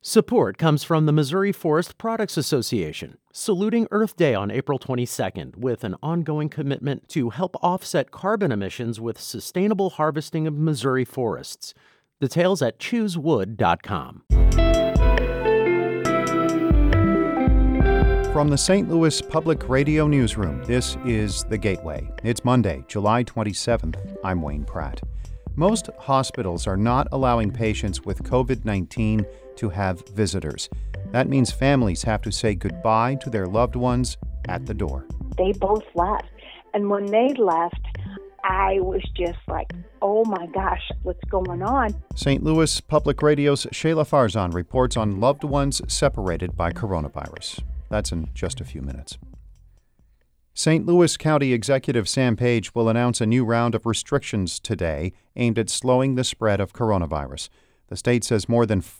Support comes from the Missouri Forest Products Association, saluting Earth Day on April 22nd with an ongoing commitment to help offset carbon emissions with sustainable harvesting of Missouri forests. Details at choosewood.com. From the St. Louis Public Radio Newsroom, this is The Gateway. It's Monday, July 27th. I'm Wayne Pratt. Most hospitals are not allowing patients with COVID-19 to have visitors. That means families have to say goodbye to their loved ones at the door. They both left. And when they left, I was just like, oh my gosh, what's going on? St. Louis Public Radio's Shayla Farzan reports on loved ones separated by coronavirus. That's in just a few minutes. St. Louis County Executive Sam Page will announce a new round of restrictions today aimed at slowing the spread of coronavirus. The state says more than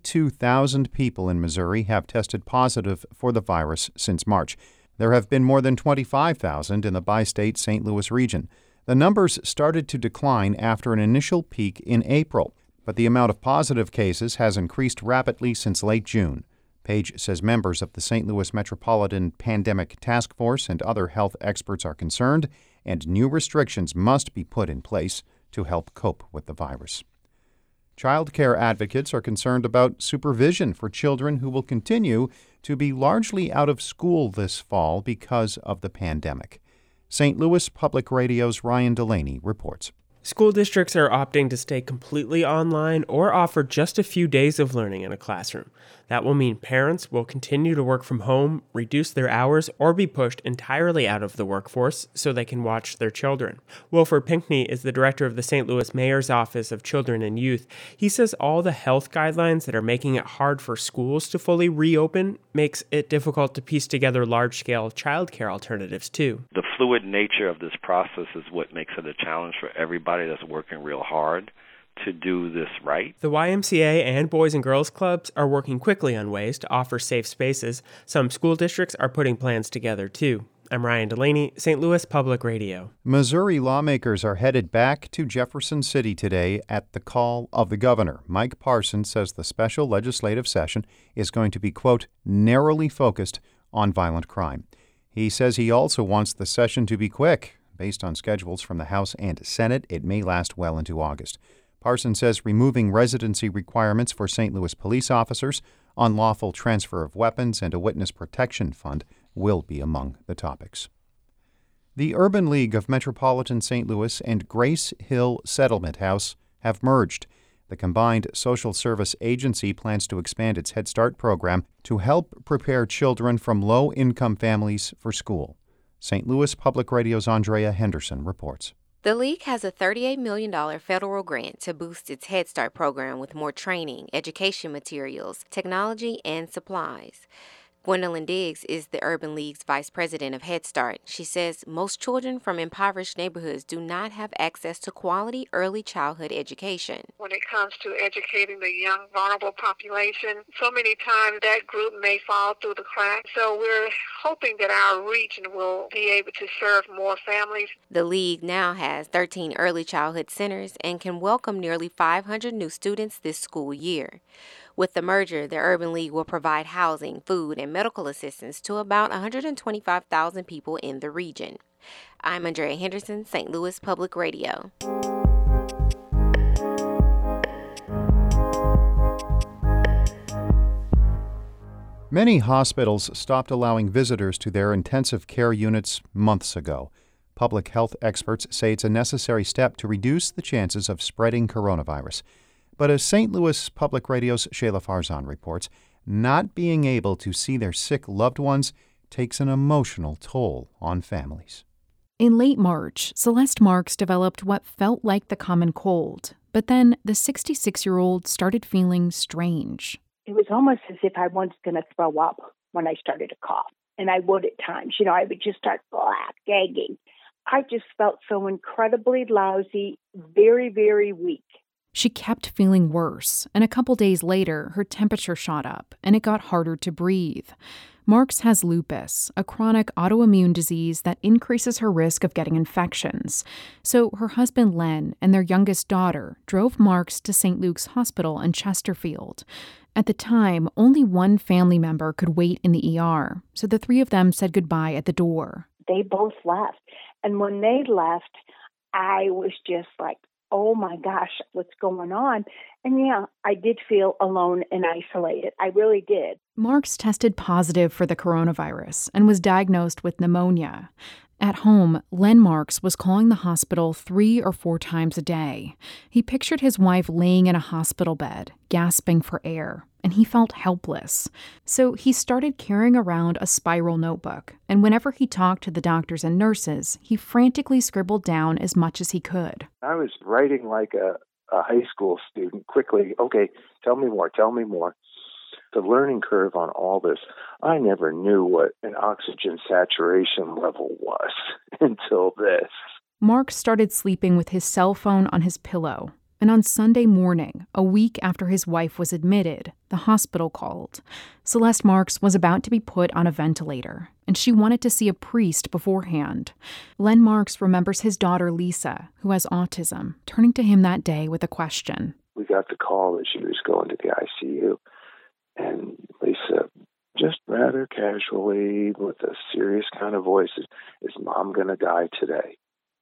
42,000 people in Missouri have tested positive for the virus since March. There have been more than 25,000 in the bi-state St. Louis region. The numbers started to decline after an initial peak in April, but the amount of positive cases has increased rapidly since late June. Page says members of the St. Louis Metropolitan Pandemic Task Force and other health experts are concerned, and new restrictions must be put in place to help cope with the virus. Child care advocates are concerned about supervision for children who will continue to be largely out of school this fall because of the pandemic. St. Louis Public Radio's Ryan Delaney reports. School districts are opting to stay completely online or offer just a few days of learning in a classroom. That will mean parents will continue to work from home, reduce their hours, or be pushed entirely out of the workforce so they can watch their children. Wilford Pinckney is the director of the St. Louis Mayor's Office of Children and Youth. He says all the health guidelines that are making it hard for schools to fully reopen makes it difficult to piece together large-scale childcare alternatives, too. The fluid nature of this process is what makes it a challenge for everybody that's working real hard to do this right. The YMCA and Boys and Girls Clubs are working quickly on ways to offer safe spaces. Some school districts are putting plans together, too. I'm Ryan Delaney, St. Louis Public Radio. Missouri lawmakers are headed back to Jefferson City today at the call of the governor. Mike Parson says the special legislative session is going to be, quote, narrowly focused on violent crime. He says he also wants the session to be quick. Based on schedules from the House and Senate, it may last well into August. Parson says removing residency requirements for St. Louis police officers, unlawful transfer of weapons, and a witness protection fund will be among the topics. The Urban League of Metropolitan St. Louis and Grace Hill Settlement House have merged. The combined social service agency plans to expand its Head Start program to help prepare children from low-income families for school. St. Louis Public Radio's Andrea Henderson reports. The league has a $38 million federal grant to boost its Head Start program with more training, education materials, technology, and supplies. Gwendolyn Diggs is the Urban League's vice president of Head Start. She says most children from impoverished neighborhoods do not have access to quality early childhood education. When it comes to educating the young, vulnerable population, so many times that group may fall through the cracks. So we're hoping that our region will be able to serve more families. The league now has 13 early childhood centers and can welcome nearly 500 new students this school year. With the merger, the Urban League will provide housing, food, and medical assistance to about 125,000 people in the region. I'm Andrea Henderson, St. Louis Public Radio. Many hospitals stopped allowing visitors to their intensive care units months ago. Public health experts say it's a necessary step to reduce the chances of spreading coronavirus. But as St. Louis Public Radio's Shayla Farzan reports, not being able to see their sick loved ones takes an emotional toll on families. In late March, Celeste Marks developed what felt like the common cold, but then the 66-year-old started feeling strange. It was almost as if I was going to throw up when I started to cough. And I would at times. I would just start gagging. I just felt so incredibly lousy, very, very weak. She kept feeling worse, and a couple days later, her temperature shot up, and it got harder to breathe. Marks has lupus, a chronic autoimmune disease that increases her risk of getting infections. So her husband Len and their youngest daughter drove Marks to St. Luke's Hospital in Chesterfield. At the time, only one family member could wait in the ER, so the three of them said goodbye at the door. They both left. And when they left, I was just like, oh my gosh, what's going on? And yeah, I did feel alone and isolated. I really did. Marks tested positive for the coronavirus and was diagnosed with pneumonia. At home, Len Marks was calling the hospital 3 or 4 times a day. He pictured his wife laying in a hospital bed, gasping for air, and he felt helpless. So he started carrying around a spiral notebook, and whenever he talked to the doctors and nurses, he frantically scribbled down as much as he could. I was writing like a high school student quickly. Okay, tell me more. The learning curve on all this, I never knew what an oxygen saturation level was until this. Mark started sleeping with his cell phone on his pillow. And on Sunday morning, a week after his wife was admitted, the hospital called. Celeste Marks was about to be put on a ventilator, and she wanted to see a priest beforehand. Len Marks remembers his daughter Lisa, who has autism, turning to him that day with a question. We got the call that she was going to the ICU. And Lisa, just rather casually, with a serious kind of voice, is Mom going to die today?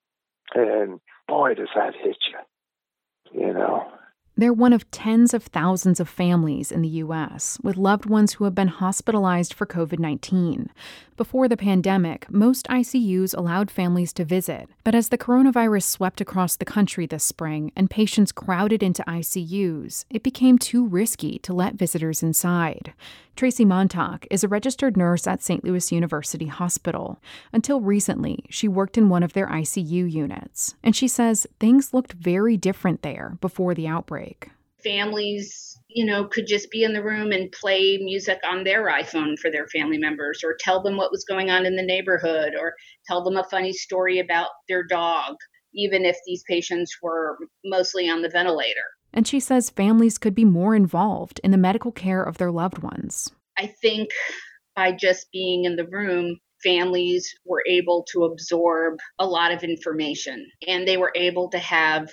And boy, does that hit you, you know. They're one of tens of thousands of families in the U.S. with loved ones who have been hospitalized for COVID-19. Before the pandemic, most ICUs allowed families to visit, but as the coronavirus swept across the country this spring and patients crowded into ICUs, it became too risky to let visitors inside. Tracy Montauk is a registered nurse at St. Louis University Hospital. Until recently, she worked in one of their ICU units, and she says things looked very different there before the outbreak. Families, could just be in the room and play music on their iPhone for their family members, or tell them what was going on in the neighborhood, or tell them a funny story about their dog, even if these patients were mostly on the ventilator. And she says families could be more involved in the medical care of their loved ones. I think by just being in the room, families were able to absorb a lot of information, and they were able to have,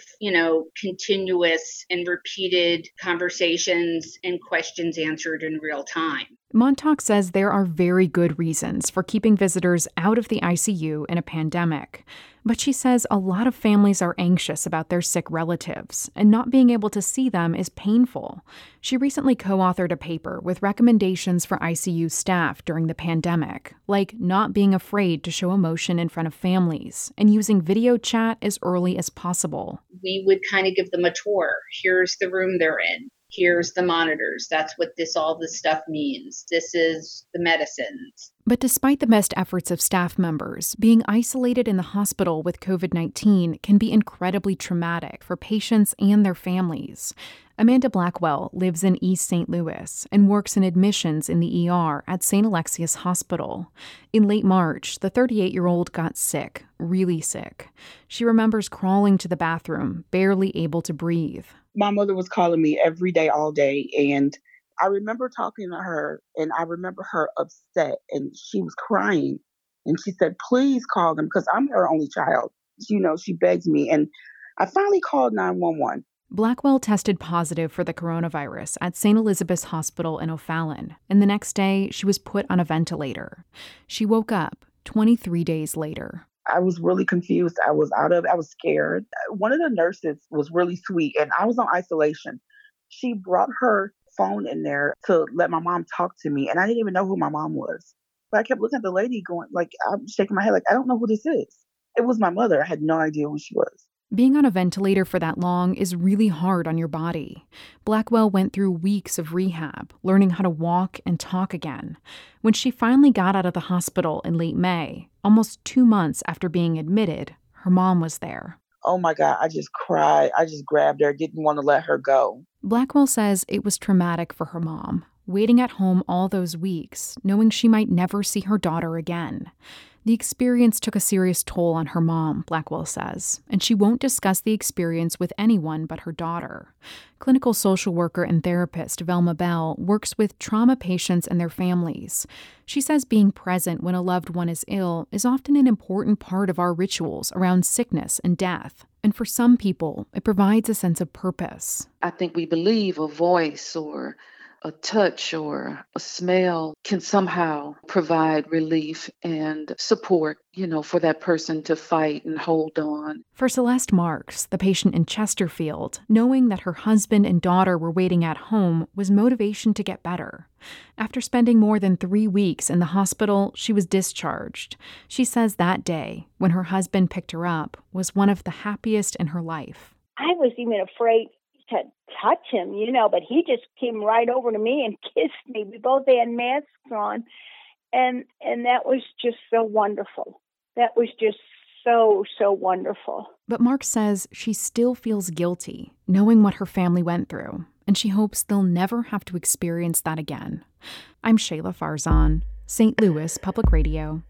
continuous and repeated conversations and questions answered in real time. Montauk says there are very good reasons for keeping visitors out of the ICU in a pandemic. But she says a lot of families are anxious about their sick relatives, and not being able to see them is painful. She recently co-authored a paper with recommendations for ICU staff during the pandemic, like not being afraid to show emotion in front of families and using video chat as early as possible. We would kind of give them a tour. Here's the room they're in. Here's the monitors. That's what all this stuff means. This is the medicines. But despite the best efforts of staff members, being isolated in the hospital with COVID-19 can be incredibly traumatic for patients and their families. Amanda Blackwell lives in East St. Louis and works in admissions in the ER at St. Alexius Hospital. In late March, the 38-year-old got sick, really sick. She remembers crawling to the bathroom, barely able to breathe. My mother was calling me every day, all day, and I remember talking to her, and I remember her upset, and she was crying, and she said, please call them, because I'm her only child. She begs me, and I finally called 911. Blackwell tested positive for the coronavirus at St. Elizabeth's Hospital in O'Fallon, and the next day she was put on a ventilator. She woke up 23 days later. I was really confused. I was scared. One of the nurses was really sweet, and I was on isolation. She brought her phone in there to let my mom talk to me, and I didn't even know who my mom was. But I kept looking at the lady going, I'm shaking my head I don't know who this is. It was my mother. I had no idea who she was. Being on a ventilator for that long is really hard on your body. Blackwell went through weeks of rehab, learning how to walk and talk again. When she finally got out of the hospital in late May, almost 2 months after being admitted, her mom was there. Oh my God, I just cried. I just grabbed her, didn't want to let her go. Blackwell says it was traumatic for her mom, waiting at home all those weeks, knowing she might never see her daughter again. The experience took a serious toll on her mom, Blackwell says, and she won't discuss the experience with anyone but her daughter. Clinical social worker and therapist Velma Bell works with trauma patients and their families. She says being present when a loved one is ill is often an important part of our rituals around sickness and death. And for some people, it provides a sense of purpose. I think we believe a voice or a touch or a smell can somehow provide relief and support, for that person to fight and hold on. For Celeste Marks, the patient in Chesterfield, knowing that her husband and daughter were waiting at home was motivation to get better. After spending more than 3 weeks in the hospital, she was discharged. She says that day, when her husband picked her up, was one of the happiest in her life. I was even afraid to touch him, but he just came right over to me and kissed me. We both had masks on, and that was just so wonderful. That was just so wonderful. But Mark says she still feels guilty, knowing what her family went through, and she hopes they'll never have to experience that again. I'm Shayla Farzan, St. Louis Public Radio.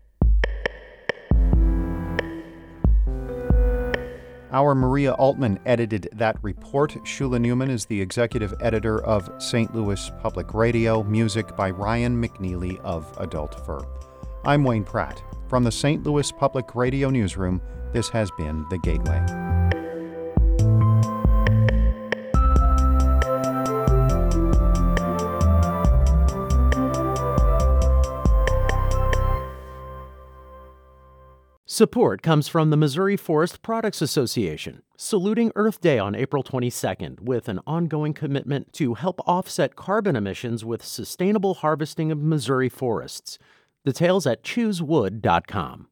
Our Maria Altman edited that report. Shula Newman is the executive editor of St. Louis Public Radio. Music by Ryan McNeely of Adult Fur. I'm Wayne Pratt. From the St. Louis Public Radio newsroom, this has been The Gateway. Support comes from the Missouri Forest Products Association, saluting Earth Day on April 22nd with an ongoing commitment to help offset carbon emissions with sustainable harvesting of Missouri forests. Details at choosewood.com.